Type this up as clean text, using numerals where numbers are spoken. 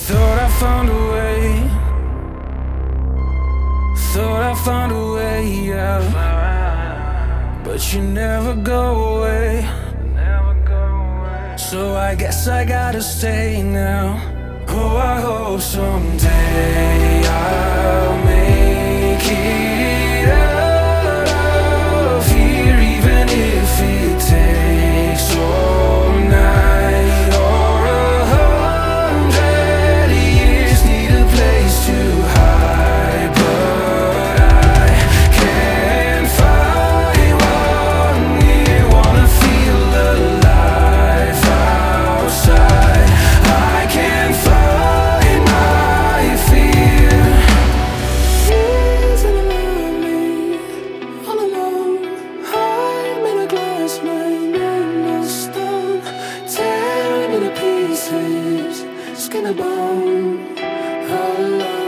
Thought I found a way, thought I found a way out, but you never go away. So I guess I gotta stay now. Oh, I hope someday I'll make it out of here, even if it takes all night or 100 years. Need a place to hide, but I can't find one here. Wanna feel alive outside. I can't find my fear. Isn't around me, all alone. I'm in a glass, made in stone, tearing me to pieces, skin and bone, alone.